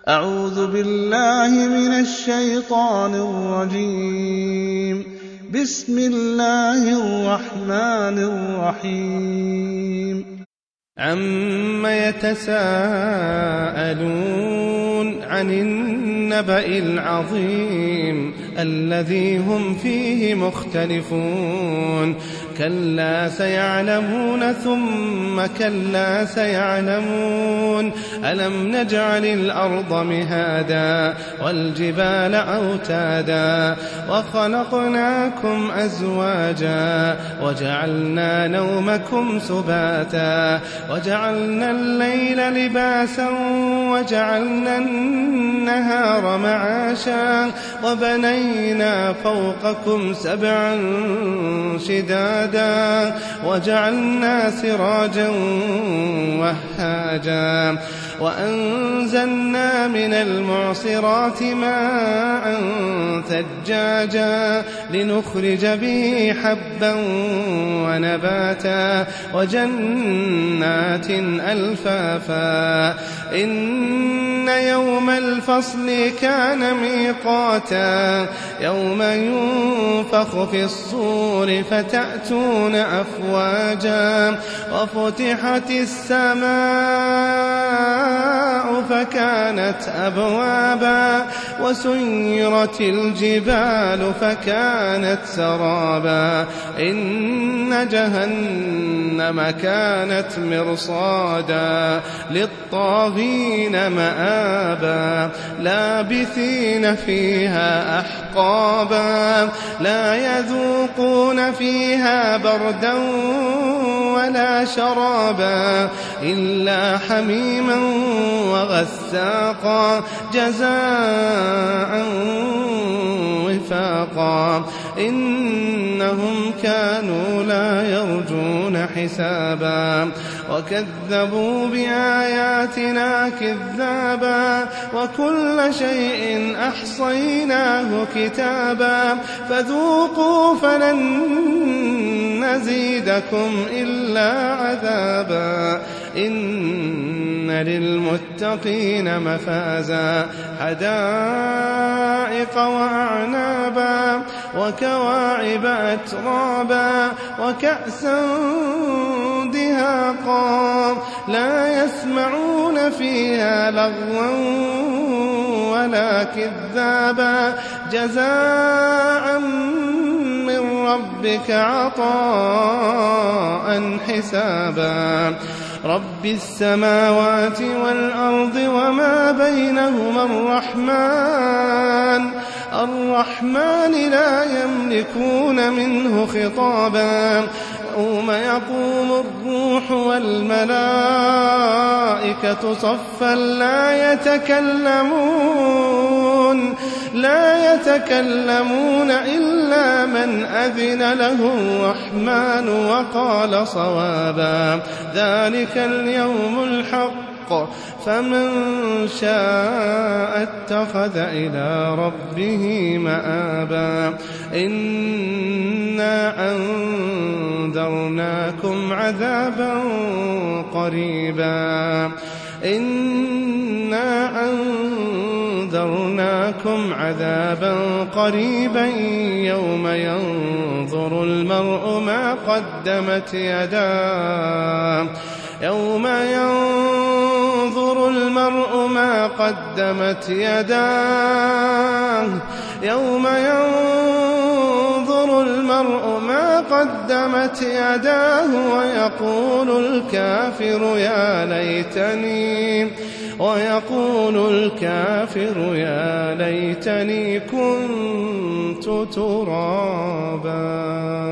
أعوذ بالله من الشيطان الرجيم. بسم الله الرحمن الرحيم. عَمَّ يَتَسَاءَلُونَ عَنِ النَّبَإِ الْعَظِيمِ الَّذِي هُمْ فِيهِ مُخْتَلِفُونَ كَلَّا سَيَعْلَمُونَ ثُمَّ كَلَّا سَيَعْلَمُونَ أَلَمْ نَجْعَلِ الْأَرْضَ مِهَادًا وَالْجِبَالَ أَوْتَادًا وَخَلَقْنَاكُمْ أَزْوَاجًا وَجَعَلْنَا نَوْمَكُمْ سُبَاتًا وَجَعَلْنَا اللَّيْلَ لِبَاسًا وَجَعَلْنَا النَّهَارَ مَعَاشًا وَبَنَيْنَا فَوْقَكُمْ سَبْعًا شِدَادًا وَجَعَلْنَا سِرَاجًا وَهَّاجًا وَأَنزَلْنَا مِنَ الْمُعْصِرَاتِ مَاءً ثَجَّاجًا لِنُخْرِجَ بِهِ حَبًّا وَنَبَاتًا وَجَنَّاتٍ أَلْفَافًا إِنَّ يَوْمَ الْفَصْلِ كَانَ مِيقَاتًا يَوْمَ يُنفَخُ فِي الصُّورِ فَتَأْتُونَ أَفْوَاجًا وَفُتِحَتِ السَّمَاءُ فَكَانَتْ أَبْوَابًا وَسُيِّرَتِ الْجِبَالُ فَكَانَتْ سَرَابًا إِنَّ جَهَنَّمَ كَانَتْ مِرْصَادًا لِلطَّاغِينَ مَآبًا لَابِثِينَ فِيهَا أَحْقَابًا لَا يَذُوقُونَ فِيهَا بَرْدًا وَلَا شَرَابًا إِلَّا حَمِيمًا وَغَسَّاقًا جَزَاءً وِفَاقًا إِنَّهُمْ كَانُوا لَا يَرْجُونَ حِسَابًا وَكَذَّبُوا بِآيَاتِنَا كِذَّابًا وَكُلَّ شَيْءٍ أَحْصَيْنَاهُ كِتَابًا فَذُوقُوا فَلَن نَّزِيدَكُمْ إِلَّا عَذَابًا إِنَّ لِلْمُتَّقِينَ مَفَازًا حَدَائِقَ وَأَعْنَابًا وَكَوَاعِبَ أَتْرَابًا وَكَأْسًا دِهَاقًا لَا يَسْمَعُونَ فِيهَا لَغْوًا وَلَا كِذَّابًا جَزَاءً مِّن رَّبِّكَ عَطَاءً حِسَابًا رَبِّ السَّمَاوَاتِ وَالْأَرْضِ وَمَا بَيْنَهُمَا الرَّحْمَٰنِ لَا يَمْلِكُونَ مِنْهُ خِطَابًا يَوْمَ يَقُومُ الرُّوحُ وَالْمَلَائِكَةُ صَفًّا لا يتكلمون إلا من أذن له الرحمن وقال صوابا ذلك اليوم الحق فمن شاء اتخذ إلى ربه مآبا إنا أنذرناكم عذابا قريبا يوم ينظر المرء ما قدمت يداه ويقول الكافر يا ليتني كنت ترابا.